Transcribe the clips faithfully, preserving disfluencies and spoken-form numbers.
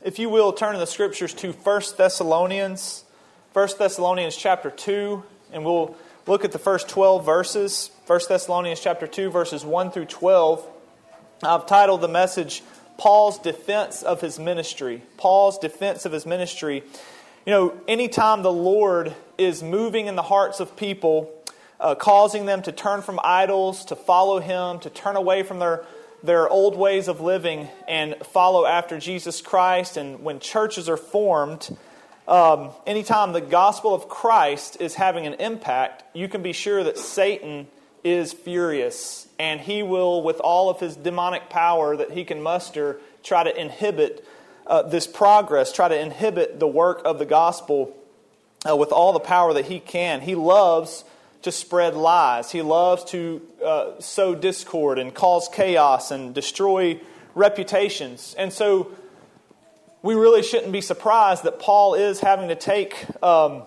if you will, turn in the Scriptures to First Thessalonians, First Thessalonians chapter two, and we'll look at the first twelve verses. First Thessalonians chapter two, verses one through twelve. I've titled the message, Paul's Defense of His Ministry. Paul's Defense of His Ministry. You know, anytime the Lord is moving in the hearts of people, uh, causing them to turn from idols, to follow Him, to turn away from their, their old ways of living and follow after Jesus Christ, and when churches are formed, um, anytime the gospel of Christ is having an impact, you can be sure that Satan is furious, and he will, with all of his demonic power that he can muster, try to inhibit uh, this progress, try to inhibit the work of the gospel uh, with all the power that he can. He loves to spread lies. He loves to uh, sow discord and cause chaos and destroy reputations. And so we really shouldn't be surprised that Paul is having to take um,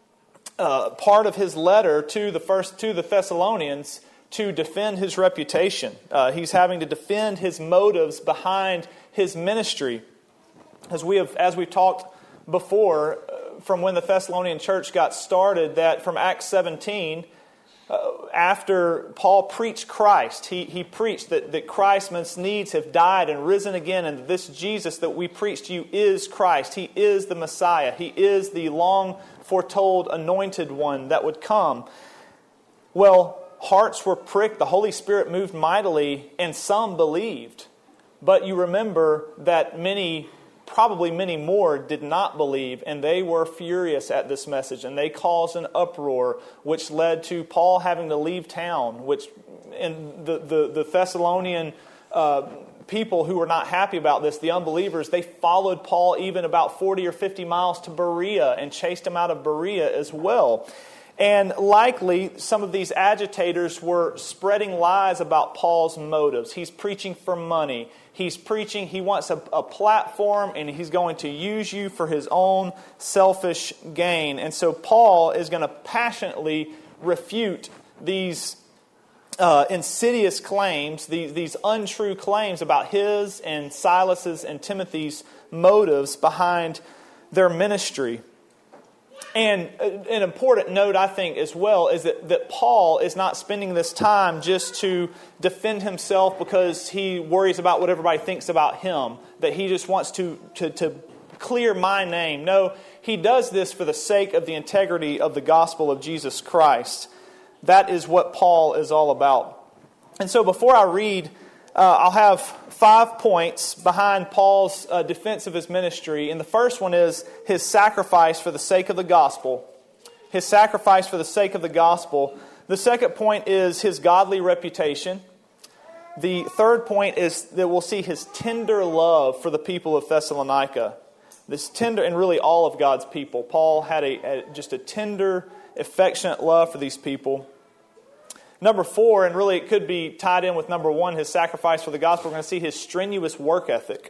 uh, part of his letter to the first to the Thessalonians to defend his reputation. Uh, he's having to defend his motives behind his ministry. As we have, as we've talked before, uh, from when the Thessalonian church got started, that from Acts seventeen, uh, after Paul preached Christ, he, he preached that, that Christ must needs have died and risen again, and that this Jesus that we preach to you is Christ. He is the Messiah. He is the long foretold anointed one that would come. Well, hearts were pricked, the Holy Spirit moved mightily, and some believed. But you remember that many, probably many more, did not believe, and they were furious at this message, and they caused an uproar, which led to Paul having to leave town, which and the, the, the Thessalonian uh, people who were not happy about this, the unbelievers, they followed Paul even about forty or fifty miles to Berea and chased him out of Berea as well. And likely, some of these agitators were spreading lies about Paul's motives. He's preaching for money. He's preaching, he wants a, a platform, and he's going to use you for his own selfish gain. And so Paul is going to passionately refute these uh, insidious claims, these, these untrue claims about his and Silas's and Timothy's motives behind their ministry. And an important note, I think, as well, is that, that Paul is not spending this time just to defend himself because he worries about what everybody thinks about him, that he just wants to, to, to clear my name. No, he does this for the sake of the integrity of the gospel of Jesus Christ. That is what Paul is all about. And so before I read, uh, I'll have five points behind Paul's uh, defense of his ministry. And the first one is his sacrifice for the sake of the gospel. His sacrifice for the sake of the gospel. The second point is his godly reputation. The third point is that we'll see his tender love for the people of Thessalonica. This tender, and really all of God's people. Paul had a, a just a tender, affectionate love for these people. Number four, and really it could be tied in with number one, his sacrifice for the gospel. We're going to see his strenuous work ethic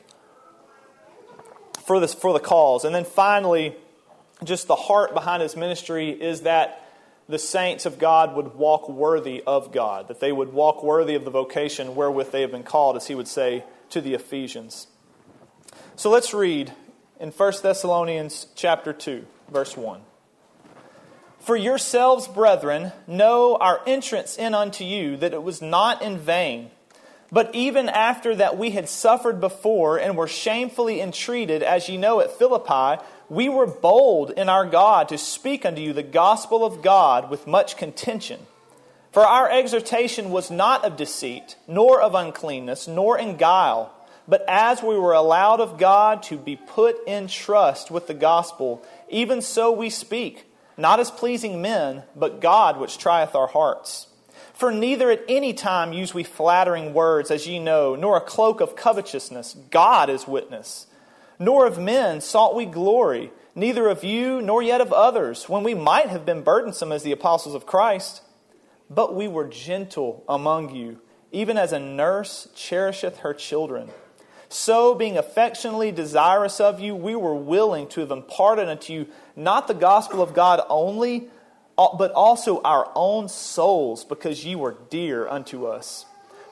for this for the cause. And then finally, just the heart behind his ministry is that the saints of God would walk worthy of God, that they would walk worthy of the vocation wherewith they have been called, as he would say to the Ephesians. So let's read in First Thessalonians chapter two, verse one. For yourselves, brethren, know our entrance in unto you, that it was not in vain. But even after that we had suffered before, and were shamefully entreated, as ye know at Philippi, we were bold in our God to speak unto you the gospel of God with much contention. For our exhortation was not of deceit, nor of uncleanness, nor in guile, but as we were allowed of God to be put in trust with the gospel, even so we speak, not as pleasing men, but God which trieth our hearts. For neither at any time use we flattering words, as ye know, nor a cloak of covetousness, God is witness. Nor of men sought we glory, neither of you, nor yet of others, when we might have been burdensome as the apostles of Christ. But we were gentle among you, even as a nurse cherisheth her children. So, being affectionately desirous of you, we were willing to have imparted unto you not the gospel of God only, but also our own souls, because ye were dear unto us.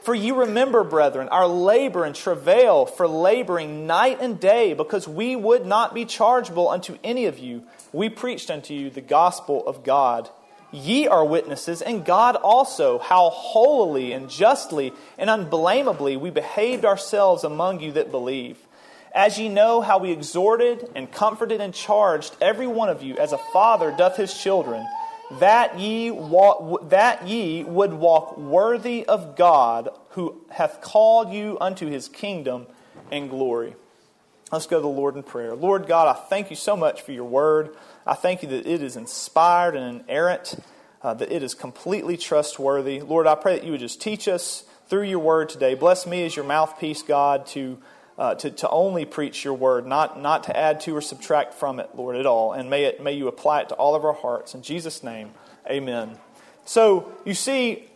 For you remember, brethren, our labor and travail for laboring night and day, because we would not be chargeable unto any of you. We preached unto you the gospel of God. Ye are witnesses, and God also, how holily and justly and unblameably we behaved ourselves among you that believe. As ye know how we exhorted and comforted and charged every one of you as a father doth his children, that ye walk, that ye would walk worthy of God, who hath called you unto his kingdom and glory. Let's go to the Lord in prayer. Lord God, I thank you so much for your word. I thank you that it is inspired and inerrant, uh, that it is completely trustworthy. Lord, I pray that you would just teach us through your word today. Bless me as your mouthpiece, God, to uh, to, to only preach your word, not, not to add to or subtract from it, Lord, at all. And may it may you apply it to all of our hearts. In Jesus' name, amen. So, you see,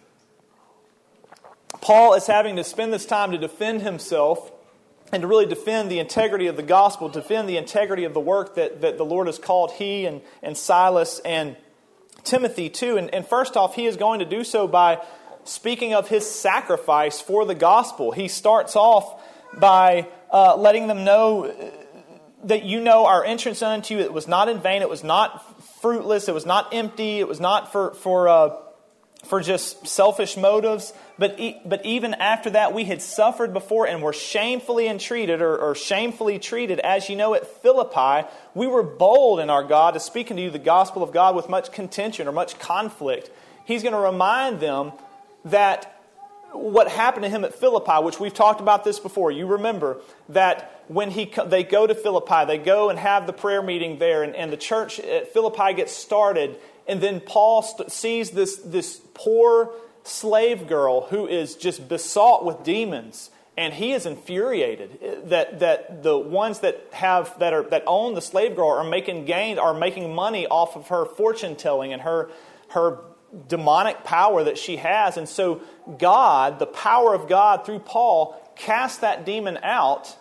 Paul is having to spend this time to defend himself and to really defend the integrity of the gospel, defend the integrity of the work that, that the Lord has called he and, and Silas and Timothy to. And, and first off, he is going to do so by speaking of his sacrifice for the gospel. He starts off by uh, letting them know that you know our entrance unto you, it was not in vain, it was not fruitless, it was not empty, it was not for for uh, for just selfish motives. But e- but even after that, we had suffered before and were shamefully entreated or, or shamefully treated. As you know, at Philippi, we were bold in our God to speak unto you the gospel of God with much contention or much conflict. He's going to remind them that what happened to him at Philippi, which we've talked about this before. You remember that when he they go to Philippi, they go and have the prayer meeting there, and, and the church at Philippi gets started. And then Paul st- sees this, this poor slave girl who is just besought with demons, and he is infuriated that that the ones that have that are that own the slave girl are making gain are making money off of her fortune telling and her her demonic power that she has. And so God, the power of God through Paul, cast that demon out.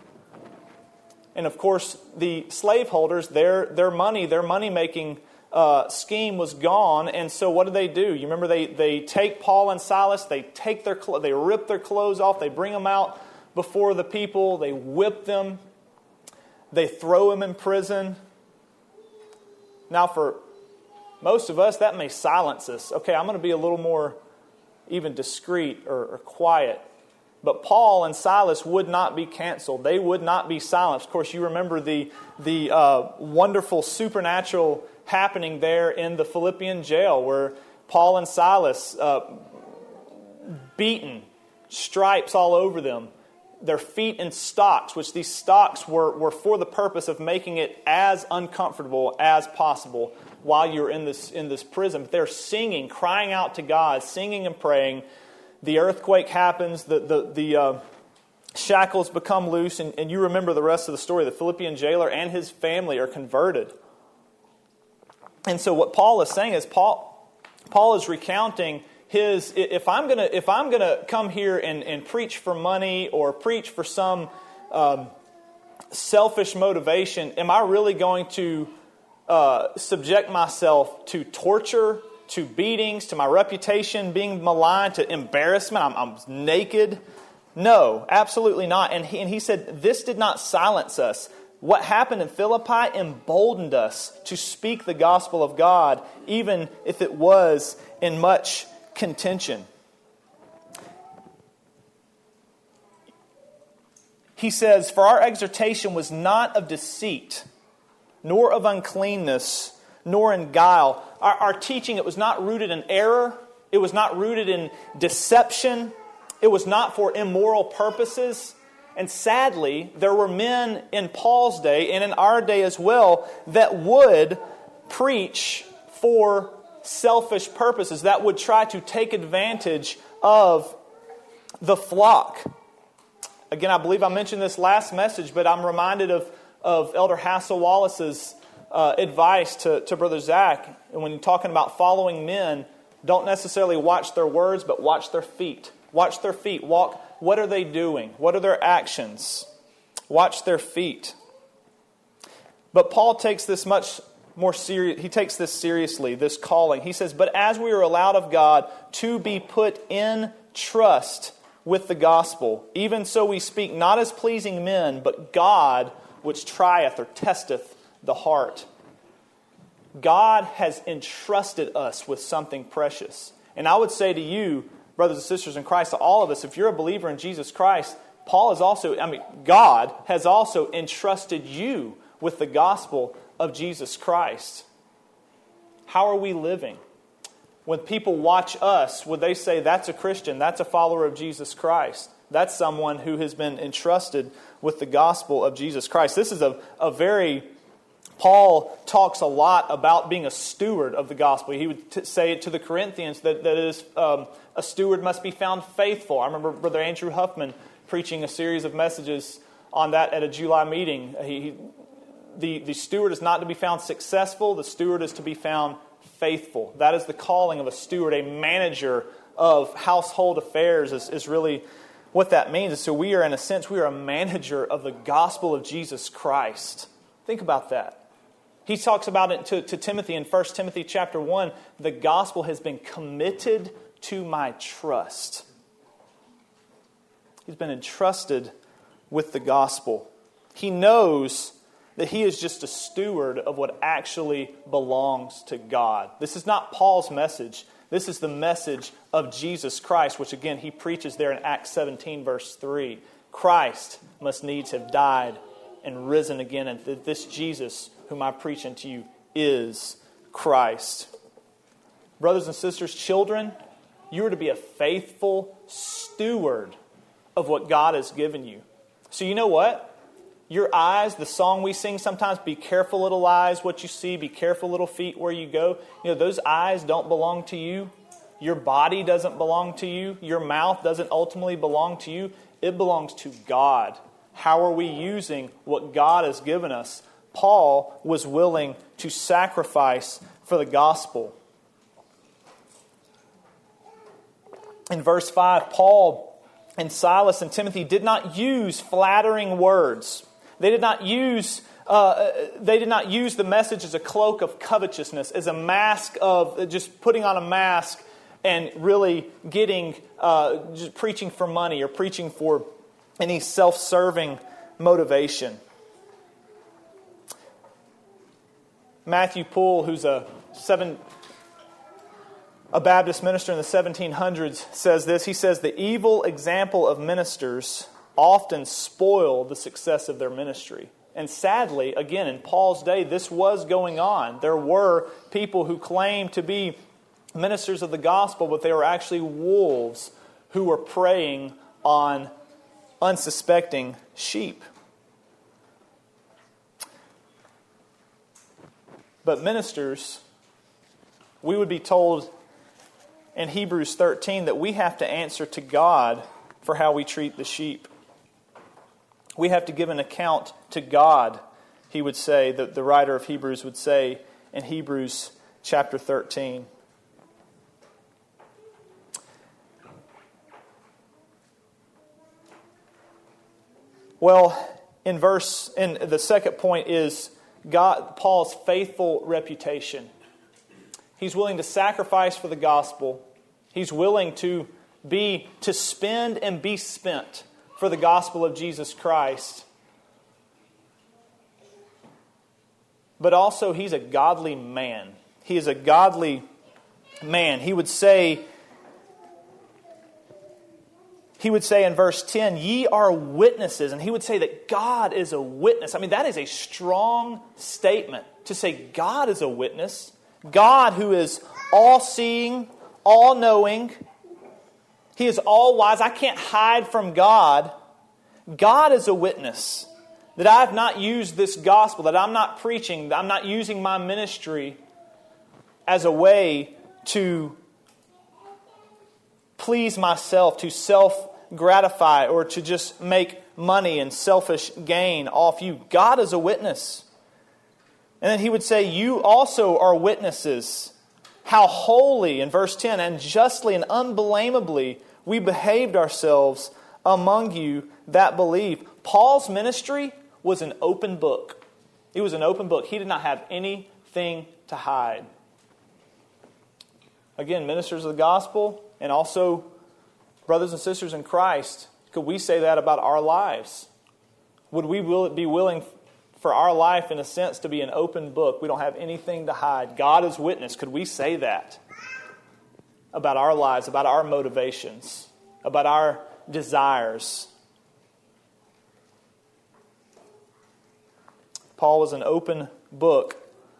And of course, the slaveholders, their their money, their money making Uh, scheme was gone. And so what do they do? You remember they, they take Paul and Silas, they take their they rip their clothes off, they bring them out before the people, they whip them, they throw them in prison. Now for most of us, that may silence us. Okay, I'm going to be a little more even discreet or, or quiet. But Paul and Silas would not be canceled. They would not be silenced. Of course, you remember the, the uh, wonderful supernatural happening there in the Philippian jail where Paul and Silas, uh, beaten, stripes all over them, their feet in stocks, which these stocks were, were for the purpose of making it as uncomfortable as possible while you're in this, in this prison. But they're singing, crying out to God, singing and praying. The earthquake happens, the, the, the uh, shackles become loose, and, and you remember the rest of the story. The Philippian jailer and his family are converted. And so what Paul is saying is Paul Paul is recounting his if I'm gonna if I'm gonna come here and, and preach for money or preach for some um, selfish motivation, am I really going to uh, subject myself to torture, to beatings, to my reputation being maligned, to embarrassment? I'm, I'm naked. No, absolutely not. And he, and he said this did not silence us. What happened in Philippi emboldened us to speak the gospel of God, even if it was in much contention. He says, for our exhortation was not of deceit, nor of uncleanness, nor in guile. Our, our teaching, it was not rooted in error. It was not rooted in deception. It was not for immoral purposes. And sadly, there were men in Paul's day and in our day as well that would preach for selfish purposes, that would try to take advantage of the flock. Again, I believe I mentioned this last message, but I'm reminded of, of Elder Hassel Wallace's uh, advice to, to Brother Zach. And when you're talking about following men, don't necessarily watch their words, but watch their feet. Watch their feet. Walk. What are they doing? What are their actions? Watch their feet. But Paul takes this much more serious. He takes this seriously, this calling. He says, but as we are allowed of God to be put in trust with the gospel. Even so we speak not as pleasing men, but God which trieth or testeth the heart. God has entrusted us with something precious. And I would say to you, brothers and sisters in Christ, to all of us, if you're a believer in Jesus Christ, Paul is also, I mean, God has also entrusted you with the gospel of Jesus Christ. How are we living? When people watch us, would they say, that's a Christian, that's a follower of Jesus Christ? That's someone who has been entrusted with the gospel of Jesus Christ. This is a, a very, Paul talks a lot about being a steward of the gospel. He would t- say it to the Corinthians that, that is, um, a steward must be found faithful. I remember Brother Andrew Huffman preaching a series of messages on that at a July meeting. He, he, the, the steward is not to be found successful. The steward is to be found faithful. That is the calling of a steward. A manager of household affairs is, is really what that means. So we are, in a sense, we are a manager of the gospel of Jesus Christ. Think about that. He talks about it to, to Timothy in First Timothy chapter one. The gospel has been committed to my trust. He's been entrusted with the gospel. He knows that he is just a steward of what actually belongs to God. This is not Paul's message. This is the message of Jesus Christ, which again he preaches there in Acts seventeen verse three. Christ must needs have died and risen again, and that this Jesus whom I preach unto you is Christ. Brothers and sisters, children, you are to be a faithful steward of what God has given you. So you know what? Your eyes, the song we sing sometimes, be careful little eyes what you see, be careful little feet where you go. You know, those eyes don't belong to you. Your body doesn't belong to you. Your mouth doesn't ultimately belong to you. It belongs to God. How are we using what God has given us? Paul was willing to sacrifice for the gospel. In verse five, Paul and Silas and Timothy did not use flattering words. They did not use uh, they did not use the message as a cloak of covetousness, as a mask of just putting on a mask and really getting uh, just preaching for money or preaching for any self-serving motivation. Matthew Poole, who's a seven. A Baptist minister in the seventeen hundreds, says this. He says, the evil example of ministers often spoil the success of their ministry. And sadly, again, in Paul's day, this was going on. There were people who claimed to be ministers of the gospel, but they were actually wolves who were preying on unsuspecting sheep. But ministers, we would be told in Hebrews thirteen that we have to answer to God for how we treat the sheep. We have to give an account to God, he would say, that the writer of Hebrews would say in Hebrews chapter thirteen. Well, in verse, in the second point is God, Paul's faithful reputation. He's willing to sacrifice for the gospel. He's willing to be to spend and be spent for the gospel of Jesus Christ. But also he's a godly man. He is a godly man. He would say He would say in verse ten, ye are witnesses. And he would say that God is a witness. I mean, that is a strong statement to say God is a witness. God who is all-seeing, all-knowing. He is all-wise. I can't hide from God. God is a witness that I have not used this gospel, that I'm not preaching, that I'm not using my ministry as a way to please myself, to self-gratify, or to just make money and selfish gain off you. God is a witness. And then he would say, you also are witnesses how holy, in verse ten, and justly and unblameably we behaved ourselves among you that believe. Paul's ministry was an open book. It was an open book. He did not have anything to hide. Again, ministers of the gospel and also Brothers and sisters in Christ, could we say that about our lives? Would we be willing for our life, in a sense, to be an open book? We don't have anything to hide. God is witness. Could we say that about our lives, about our motivations, about our desires? Paul was an open book.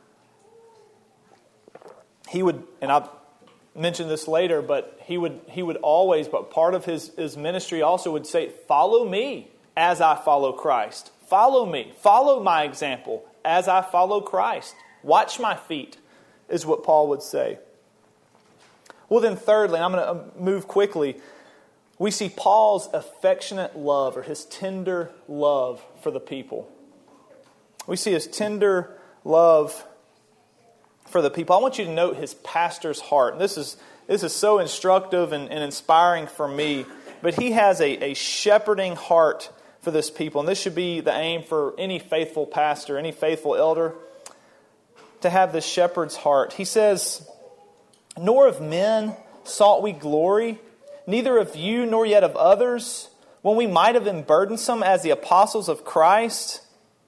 He would, and I'll mention this later, but he would he would always, but part of his, his ministry also would say, follow me as I follow Christ. Follow me. Follow my example as I follow Christ. Watch my feet, is what Paul would say. Well then thirdly, I'm going to move quickly, we see Paul's affectionate love, or his tender love for the people. We see his tender love for the people. I want you to note his pastor's heart. This is this is so instructive and, and inspiring for me. But he has a, a shepherding heart for this people. And this should be the aim for any faithful pastor, any faithful elder, to have this shepherd's heart. He says, nor of men sought we glory, neither of you nor yet of others, when we might have been burdensome as the apostles of Christ.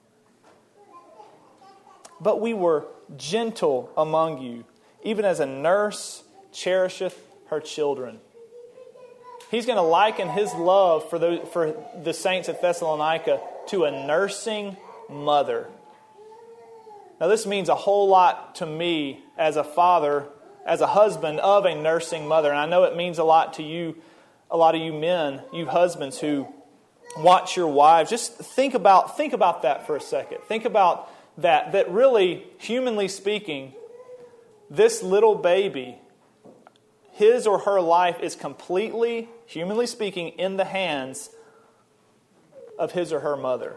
But we were gentle among you, even as a nurse cherisheth her children. He's going to liken his love for the, for the saints at Thessalonica to a nursing mother. Now this means a whole lot to me as a father, as a husband of a nursing mother. And I know it means a lot to you, a lot of you men, you husbands who watch your wives. Just think about, think about that for a second. Think about that, that really, humanly speaking, this little baby, his or her life is completely, humanly speaking, in the hands of his or her mother.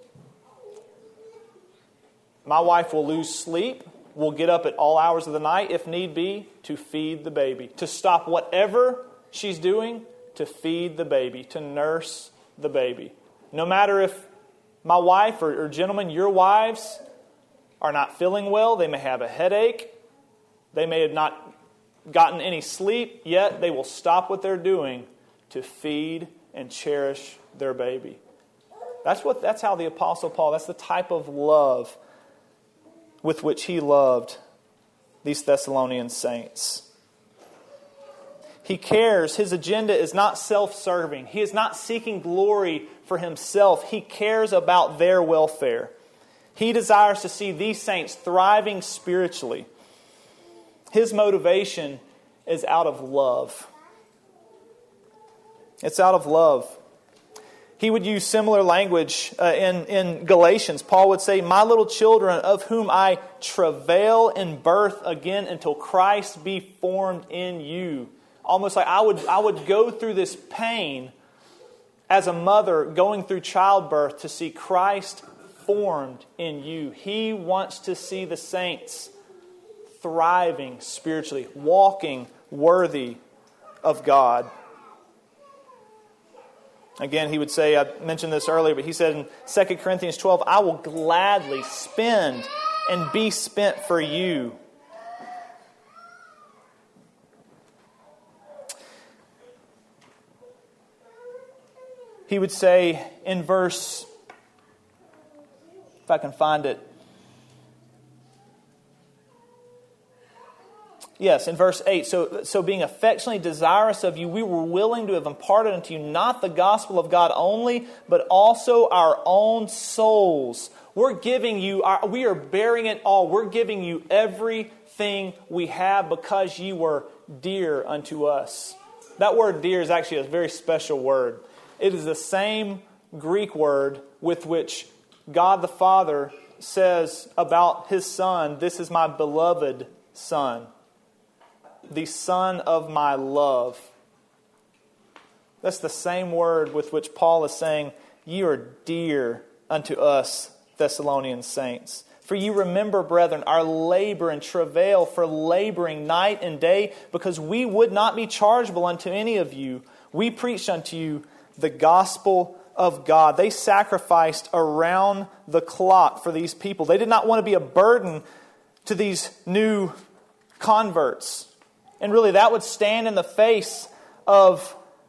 My wife will lose sleep, will get up at all hours of the night, if need be, to feed the baby. To stop whatever she's doing, to feed the baby, to nurse the baby. No matter if my wife or, or gentlemen, your wives are not feeling well, they may have a headache, they may have not gotten any sleep, yet they will stop what they're doing to feed and cherish their baby. That's what. That's how the Apostle Paul, that's the type of love with which he loved these Thessalonian saints. He cares. His agenda is not self-serving. He is not seeking glory for himself. He cares about their welfare. He desires to see these saints thriving spiritually. His motivation is out of love. It's out of love. He would use similar language uh, in, in Galatians. Paul would say, my little children, of whom I travail in birth again until Christ be formed in you. Almost like I would, I would go through this pain as a mother going through childbirth to see Christ formed in you. He wants to see the saints thriving spiritually, walking worthy of God. Again, he would say, I mentioned this earlier, but he said in Second Corinthians twelve, I will gladly spend and be spent for you. He would say in verse, if I can find it, Yes, in verse eight, so, so being affectionately desirous of you, we were willing to have imparted unto you not the gospel of God only, but also our own souls. We're giving you, our, we are bearing it all. We're giving you everything we have because you were dear unto us. That word dear is actually a very special word. It is the same Greek word with which God the Father says about His Son, this is my beloved Son. The Son of my love. That's the same word with which Paul is saying, ye are dear unto us, Thessalonian saints. For you remember, brethren, our labor and travail for laboring night and day, because we would not be chargeable unto any of you. We preached unto you the gospel of God. They sacrificed around the clock for these people. They did not want to be a burden to these new converts. And really that would stand in the face of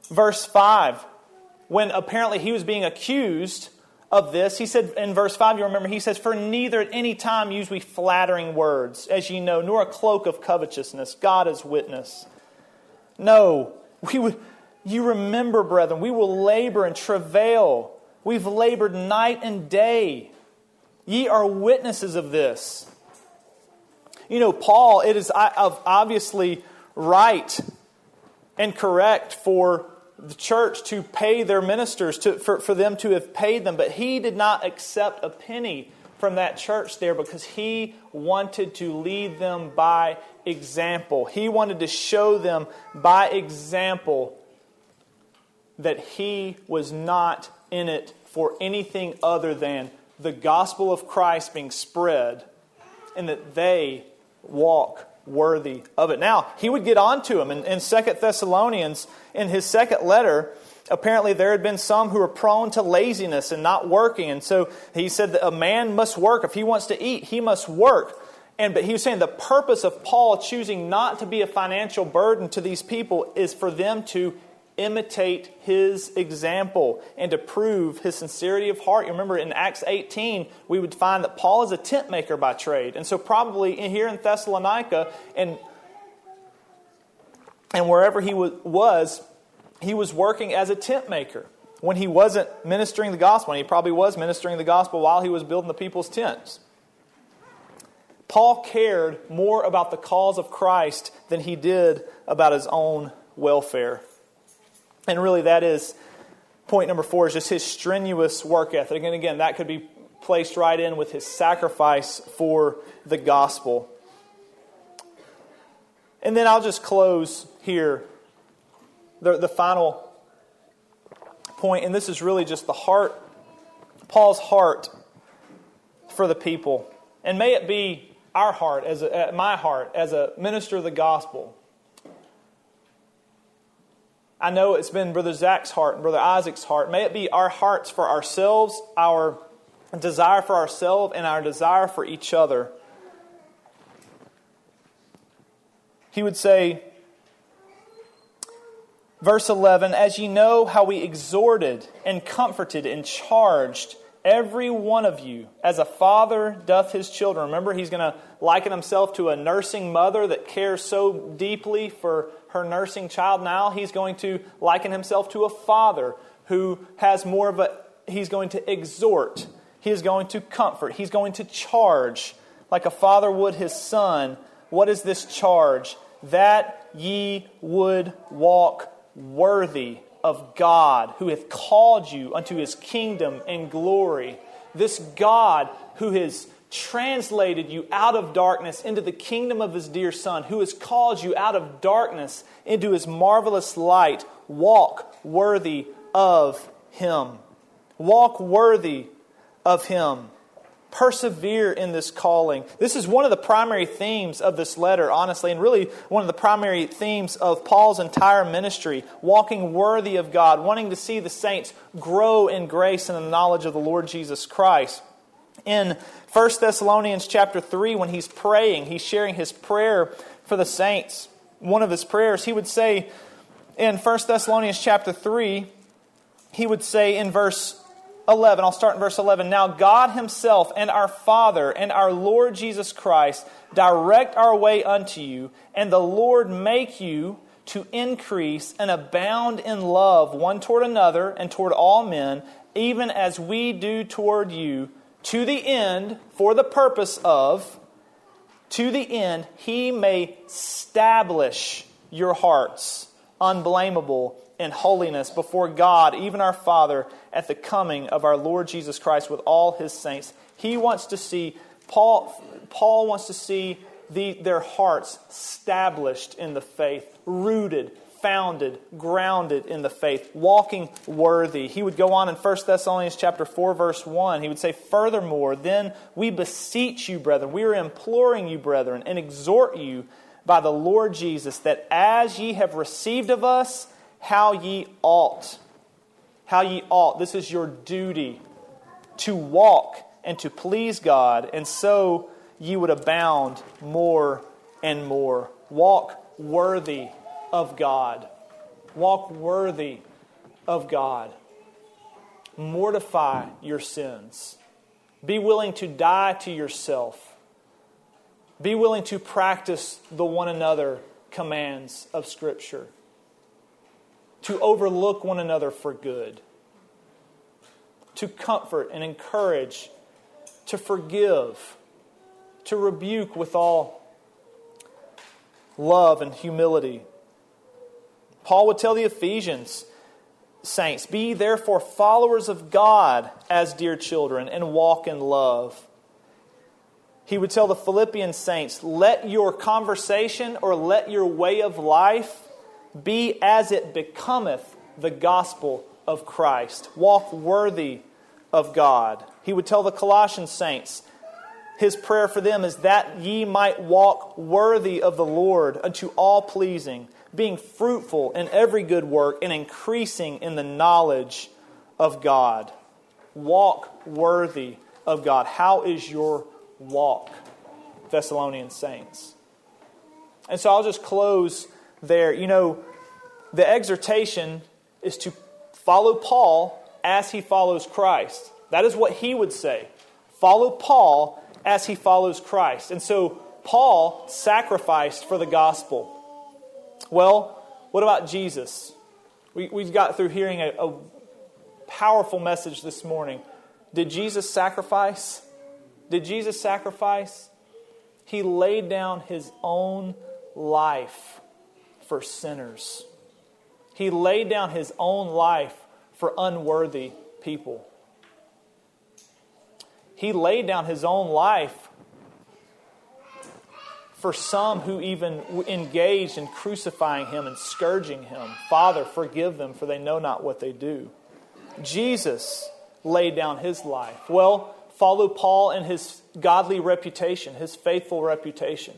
verse five, when apparently he was being accused of this, he said in verse five, you remember, he says, "For neither at any time use we flattering words, as ye know, nor a cloak of covetousness. God is witness. No, we would, you remember, brethren, we will labor and travail. We've labored night and day. Ye are witnesses of this." You know, Paul, it is obviously right and correct for the church to pay their ministers, to, for, for them to have paid them. But he did not accept a penny from that church there because he wanted to lead them by example. He wanted to show them by example that he was not in it for anything other than the gospel of Christ being spread, and that they walk worthy of it. Now, he would get on to them. In, in Second Thessalonians, in his second letter, apparently there had been some who were prone to laziness and not working. And so he said that a man must work. If he wants to eat, he must work. And but he was saying the purpose of Paul choosing not to be a financial burden to these people is for them to imitate his example and to prove his sincerity of heart. You remember in Acts eighteen, we would find that Paul is a tent maker by trade. And so probably in, here in Thessalonica and, and wherever he was, was, he was working as a tent maker when he wasn't ministering the gospel. And he probably was ministering the gospel while he was building the people's tents. Paul cared more about the cause of Christ than he did about his own welfare. And really that is point number four, is just his strenuous work ethic. And again, that could be placed right in with his sacrifice for the gospel. And then I'll just close here, the, the final point, and this is really just the heart, Paul's heart for the people. And may it be our heart, as a, my heart, as a minister of the gospel. I know it's been Brother Zach's heart and Brother Isaac's heart. May it be our hearts for ourselves, our desire for ourselves, and our desire for each other. He would say, verse eleven, "As ye know how we exhorted and comforted and charged every one of you, as a father doth his children." Remember, he's going to liken himself to a nursing mother that cares so deeply for her nursing child. Now he's going to liken himself to a father who has more of a, he's going to exhort, he is going to comfort, he's going to charge like a father would his son. What is this charge? That ye would walk worthy of God, who hath called you unto His kingdom and glory. This God who has translated you out of darkness into the kingdom of His dear Son, who has called you out of darkness into His marvelous light. Walk worthy of Him. Walk worthy of Him. Persevere in this calling. This is one of the primary themes of this letter, honestly, and really one of the primary themes of Paul's entire ministry. Walking worthy of God, wanting to see the saints grow in grace and in the knowledge of the Lord Jesus Christ. In First Thessalonians chapter three, when he's praying, he's sharing his prayer for the saints. One of his prayers, he would say in First Thessalonians chapter three, he would say in verse eleven, I'll start in verse eleven. "Now God Himself and our Father and our Lord Jesus Christ direct our way unto you, and the Lord make you to increase and abound in love one toward another and toward all men, even as we do toward you, to the end," for the purpose of, to the end, He may establish your hearts unblameable in holiness before God, even our Father, at the coming of our Lord Jesus Christ with all His saints. He wants to see, Paul, Paul wants to see the, their hearts established in the faith, rooted, founded, grounded in the faith, walking worthy. He would go on in First Thessalonians chapter four, verse one. He would say, "Furthermore, then we beseech you, brethren, we are imploring you, brethren, and exhort you by the Lord Jesus, that as ye have received of us, how ye ought." How ye ought. This is your duty to walk and to please God, and so ye would abound more and more. Walk worthy of God. Walk worthy of God. Mortify your sins. Be willing to die to yourself. Be willing to practice the one another commands of Scripture. To overlook one another for good. To comfort and encourage. To forgive. To rebuke with all love and humility. Paul would tell the Ephesians saints, be therefore followers of God as dear children and walk in love. He would tell the Philippian saints, let your conversation or let your way of life be as it becometh the gospel of Christ. Walk worthy of God. He would tell the Colossian saints, his prayer for them is that ye might walk worthy of the Lord unto all pleasing, being fruitful in every good work and increasing in the knowledge of God. Walk worthy of God. How is your walk, Thessalonian saints? And so I'll just close there. You know, the exhortation is to follow Paul as he follows Christ. That is what he would say. Follow Paul as he follows Christ. And so Paul sacrificed for the gospel. Well, what about Jesus? We, we've got through hearing a, a powerful message this morning. Did Jesus sacrifice? Did Jesus sacrifice? He laid down His own life for sinners. He laid down His own life for unworthy people. He laid down His own life for some who even engaged in crucifying Him and scourging Him. Father, forgive them, for they know not what they do. Jesus laid down His life. Well, follow Paul and his godly reputation, his faithful reputation.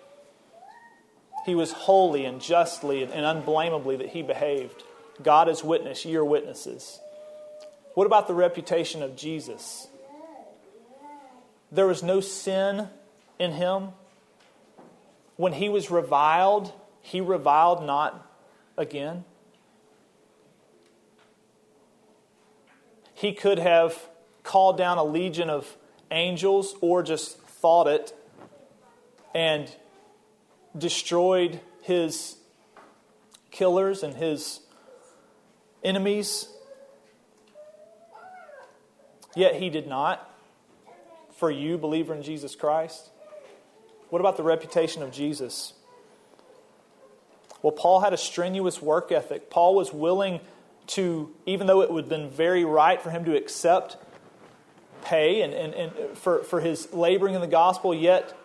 He was holy and justly and unblameably that he behaved. God is witness, ye are witnesses. What about the reputation of Jesus? There was no sin in Him. When He was reviled, He reviled not again. He could have called down a legion of angels or just thought it and destroyed His killers and His enemies. Yet He did not. For you, believer in Jesus Christ. What about the reputation of Jesus? Well, Paul had a strenuous work ethic. Paul was willing to, even though it would have been very right for him to accept pay and, and, and for, for his laboring in the gospel, yet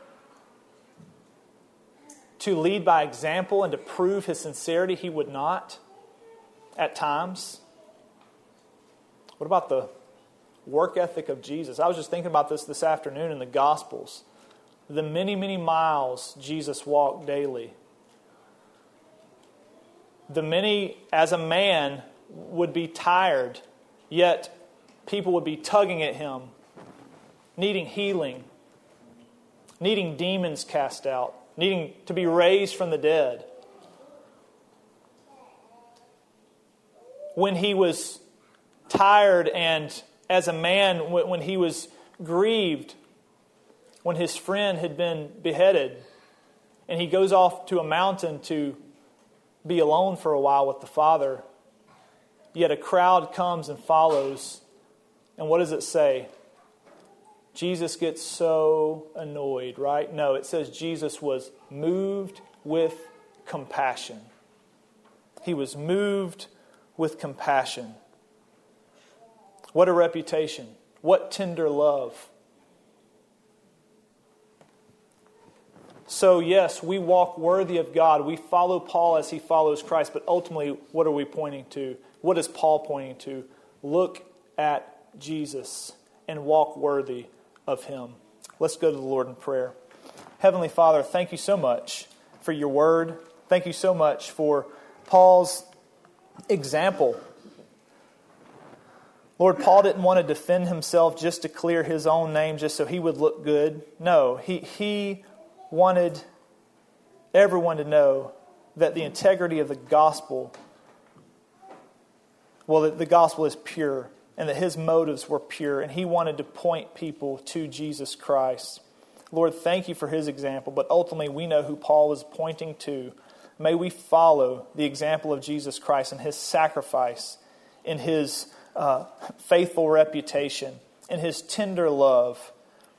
to lead by example and to prove his sincerity, he would not at times. What about the work ethic of Jesus? I was just thinking about this this afternoon in the Gospels. The many, many miles Jesus walked daily. The many, as a man, would be tired, yet people would be tugging at Him, needing healing, needing demons cast out, needing to be raised from the dead. When He was tired and as a man, when He was grieved, when his friend had been beheaded, and He goes off to a mountain to be alone for a while with the Father, yet a crowd comes and follows. And what does it say? Jesus gets so annoyed, right? No, it says Jesus was moved with compassion. He was moved with compassion. What a reputation. What tender love. So yes, we walk worthy of God. We follow Paul as he follows Christ. But ultimately, what are we pointing to? What is Paul pointing to? Look at Jesus and walk worthy of Him. Let's go to the Lord in prayer. Heavenly Father, thank you so much for your word. Thank you so much for Paul's example. Lord, Paul didn't want to defend himself just to clear his own name, just so he would look good. No, he, he wanted everyone to know that the integrity of the gospel well, that the gospel is pure and that his motives were pure and he wanted to point people to Jesus Christ. Lord, thank you for his example, but ultimately we know who Paul was pointing to. May we follow the example of Jesus Christ and his sacrifice, in his uh, faithful reputation, in his tender love,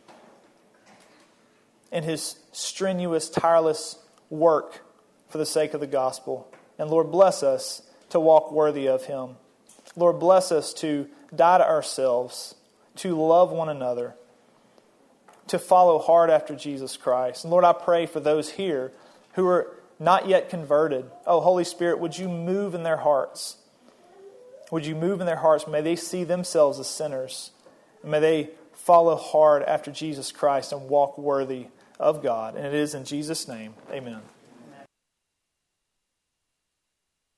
in his strenuous, tireless work for the sake of the gospel. And Lord, bless us to walk worthy of him. Lord, bless us to die to ourselves, to love one another, to follow hard after Jesus Christ. And Lord, I pray for those here who are not yet converted. Oh, Holy Spirit, would you move in their hearts? Would you move in their hearts? May they see themselves as sinners. And may they follow hard after Jesus Christ and walk worthy of God. And it is in Jesus' name. Amen.